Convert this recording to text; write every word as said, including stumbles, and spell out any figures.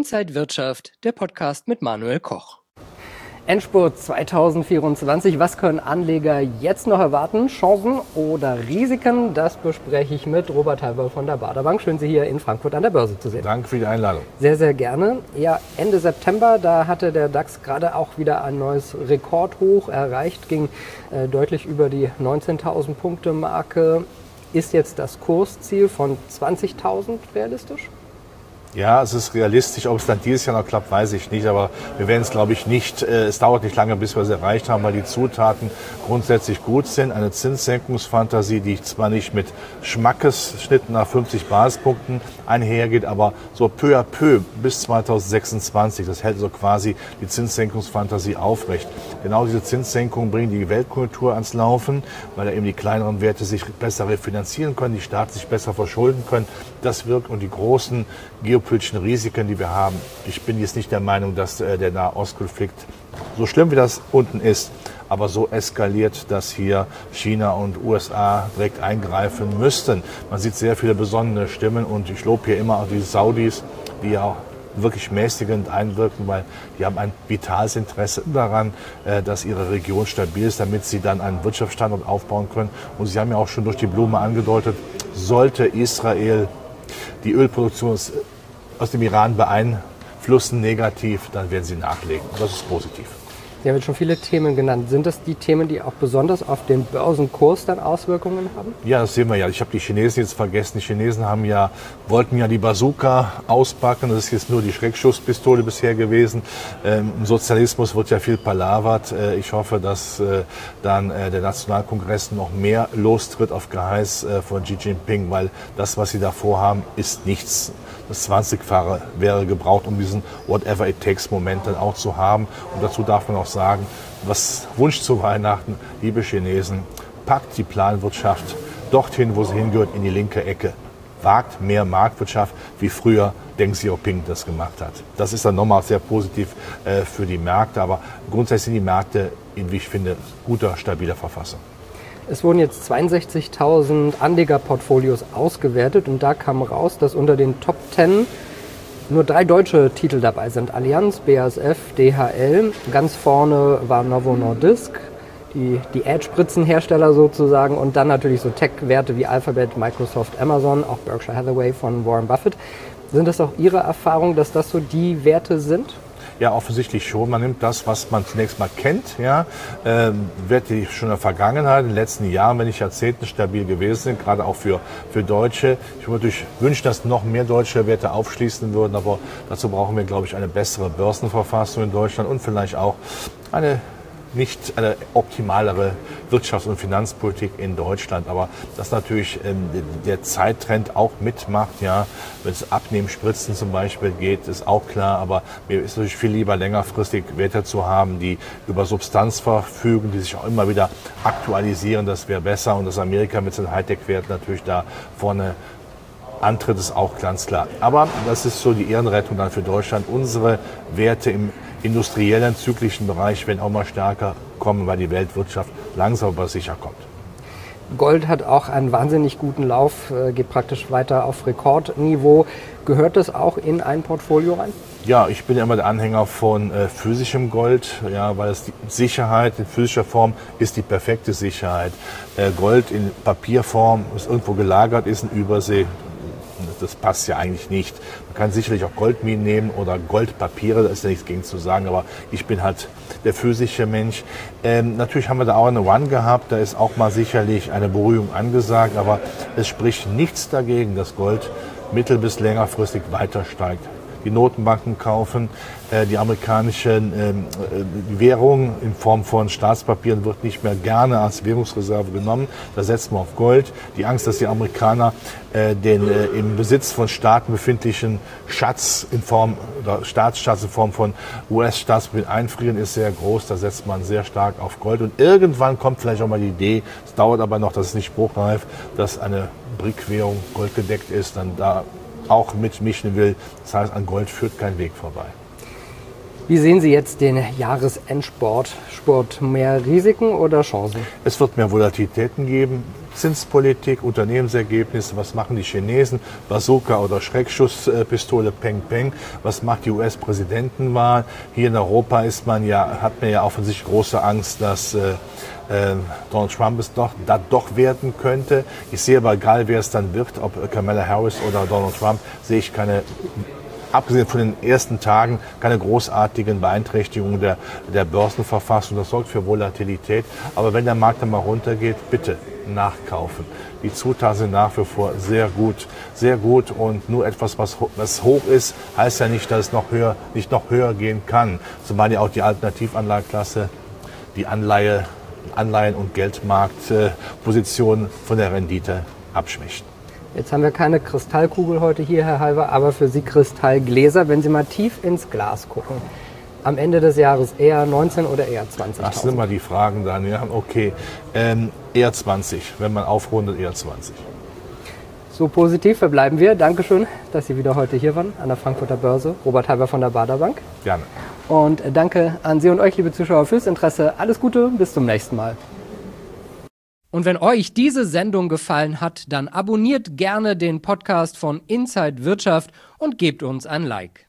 Inside Wirtschaft, der Podcast mit Manuel Koch. Endspurt zwanzig vierundzwanzig. Was können Anleger jetzt noch erwarten? Chancen oder Risiken? Das bespreche ich mit Robert Halber von der Baader Bank. Schön, Sie hier in Frankfurt an der Börse zu sehen. Danke für die Einladung. Sehr, sehr gerne. Ja, Ende September, da hatte der DAX gerade auch wieder ein neues Rekordhoch erreicht, ging äh, deutlich über die neunzehntausend Punkte Marke. Ist jetzt das Kursziel von zwanzigtausend realistisch? Ja, es ist realistisch. Ob es dann dieses Jahr noch klappt, weiß ich nicht. Aber wir werden es, glaube ich, nicht. Äh, es dauert nicht lange, bis wir es erreicht haben, weil die Zutaten grundsätzlich gut sind. Eine Zinssenkungsfantasie, die zwar nicht mit Schmackesschnitten nach fünfzig Basispunkten einhergeht, aber so peu à peu bis zweitausendsechsundzwanzig. Das hält so quasi die Zinssenkungsfantasie aufrecht. Genau diese Zinssenkungen bringen die Weltkonjunktur ans Laufen, weil da eben die kleineren Werte sich besser refinanzieren können, die Staaten sich besser verschulden können. Das wirkt und die großen geopolitischen Risiken, die wir haben. Ich bin jetzt nicht der Meinung, dass äh, der Nahostkonflikt, so schlimm wie das unten ist, aber so eskaliert, dass hier China und U S A direkt eingreifen müssten. Man sieht sehr viele besonnene Stimmen und ich lobe hier immer auch die Saudis, die ja auch wirklich mäßigend einwirken, weil die haben ein vitales Interesse daran, äh, dass ihre Region stabil ist, damit sie dann einen Wirtschaftsstandort aufbauen können. Und sie haben ja auch schon durch die Blume angedeutet, sollte Israel die Ölproduktion aus dem Iran beeinflussen negativ, dann werden sie nachlegen. Das ist positiv. Sie haben jetzt schon viele Themen genannt. Sind das die Themen, die auch besonders auf den Börsenkurs dann Auswirkungen haben? Ja, das sehen wir ja. Ich habe die Chinesen jetzt vergessen. Die Chinesen haben ja, wollten ja die Bazooka auspacken. Das ist jetzt nur die Schreckschusspistole bisher gewesen. Ähm, Im Sozialismus wird ja viel palavert. Äh, ich hoffe, dass äh, dann äh, der Nationalkongress noch mehr lostritt auf Geheiß äh, von Xi Jinping, weil das, was sie da vorhaben, ist nichts. Das zwanzigfache wäre gebraucht, um diesen Whatever it takes Moment dann auch zu haben. Und dazu darf man auch sagen, was Wunsch zu Weihnachten, liebe Chinesen, packt die Planwirtschaft dorthin, wo sie hingehört, in die linke Ecke. Wagt mehr Marktwirtschaft, wie früher Deng Xiaoping das gemacht hat. Das ist dann nochmal sehr positiv äh, für die Märkte, aber grundsätzlich sind die Märkte in, wie ich finde, guter, stabiler Verfassung. Es wurden jetzt zweiundsechzigtausend Anlegerportfolios ausgewertet und da kam raus, dass unter den Top zehn nur drei deutsche Titel dabei sind. Allianz, B A S F, D H L. Ganz vorne war Novo Nordisk, die, die Ad-Spritzenhersteller sozusagen. Und dann natürlich so Tech-Werte wie Alphabet, Microsoft, Amazon, auch Berkshire Hathaway von Warren Buffett. Sind das auch Ihre Erfahrung, dass das so die Werte sind? Ja, offensichtlich schon. Man nimmt das, was man zunächst mal kennt, ja, ähm, Werte, die schon in der Vergangenheit, in den letzten Jahren, wenn nicht Jahrzehnten stabil gewesen sind, gerade auch für, für Deutsche. Ich würde natürlich wünschen, dass noch mehr deutsche Werte aufschließen würden, aber dazu brauchen wir, glaube ich, eine bessere Börsenverfassung in Deutschland und vielleicht auch eine nicht eine optimalere Wirtschafts- und Finanzpolitik in Deutschland. Aber dass natürlich ähm, der Zeittrend auch mitmacht, ja, wenn es Abnehmen, Spritzen zum Beispiel geht, ist auch klar. Aber mir ist natürlich viel lieber längerfristig Werte zu haben, die über Substanz verfügen, die sich auch immer wieder aktualisieren. Das wäre besser. Und dass Amerika mit seinen Hightech-Werten natürlich da vorne antritt, ist auch ganz klar. Aber das ist so die Ehrenrettung dann für Deutschland. Unsere Werte im industriellen, zyklischen Bereich werden auch mal stärker kommen, weil die Weltwirtschaft langsam aber sicher kommt. Gold hat auch einen wahnsinnig guten Lauf, geht praktisch weiter auf Rekordniveau. Gehört das auch in ein Portfolio rein? Ja, ich bin ja immer der Anhänger von äh, physischem Gold, ja, weil es die Sicherheit in physischer Form ist die perfekte Sicherheit. Äh, Gold in Papierform, das irgendwo gelagert ist in Übersee, das passt ja eigentlich nicht. Man kann sicherlich auch Goldminen nehmen oder Goldpapiere, da ist ja nichts gegen zu sagen, aber ich bin halt der physische Mensch. Ähm, natürlich haben wir da auch eine One gehabt, da ist auch mal sicherlich eine Beruhigung angesagt, aber es spricht nichts dagegen, dass Gold mittel- bis längerfristig weiter steigt. Die Notenbanken kaufen, äh, die amerikanische äh, Währung in Form von Staatspapieren wird nicht mehr gerne als Währungsreserve genommen. Da setzt man auf Gold. Die Angst, dass die Amerikaner äh, den äh, im Besitz von Staaten befindlichen Schatz in Form oder Staatsschatz in Form von U S-Staatspapieren einfrieren, ist sehr groß. Da setzt man sehr stark auf Gold. Und irgendwann kommt vielleicht auch mal die Idee, es dauert aber noch, das ist nicht spruchreif, dass eine B R I C-Währung goldgedeckt ist, dann da auch mitmischen will. Das heißt, an Gold führt kein Weg vorbei. Wie sehen Sie jetzt den Jahresendsport? Sport mehr Risiken oder Chancen? Es wird mehr Volatilitäten geben. Zinspolitik, Unternehmensergebnisse, was machen die Chinesen, Bazooka oder Schreckschusspistole, Peng Peng, was macht die U S-Präsidentenwahl. Hier in Europa ist man ja, hat man ja offensichtlich große Angst, dass äh, äh, Donald Trump es doch, da doch werden könnte. Ich sehe aber, egal wer es dann wird, ob Kamala Harris oder Donald Trump, sehe ich keine, abgesehen von den ersten Tagen, keine großartigen Beeinträchtigungen der, der Börsenverfassung. Das sorgt für Volatilität. Aber wenn der Markt dann mal runtergeht, bitte nachkaufen. Die Zutaten sind nach wie vor sehr gut, sehr gut, und nur etwas, was, was hoch ist, heißt ja nicht, dass es noch höher, nicht noch höher gehen kann. Zumal ja auch die Alternativanlageklasse, die Anleihe, Anleihen- und Geldmarktposition äh, von der Rendite abschwächt. Jetzt haben wir keine Kristallkugel heute hier, Herr Halver, aber für Sie Kristallgläser, wenn Sie mal tief ins Glas gucken. Am Ende des Jahres eher neunzehn oder eher zwanzig? Das sind mal die Fragen dann, ja. Okay, ähm, eher zwanzig, wenn man aufrundet, eher zwanzig. So positiv verbleiben wir. Dankeschön, dass Sie wieder heute hier waren an der Frankfurter Börse. Robert Halver von der Baader Bank. Gerne. Und danke an Sie und euch, liebe Zuschauer, fürs Interesse. Alles Gute, bis zum nächsten Mal. Und wenn euch diese Sendung gefallen hat, dann abonniert gerne den Podcast von Inside Wirtschaft und gebt uns ein Like.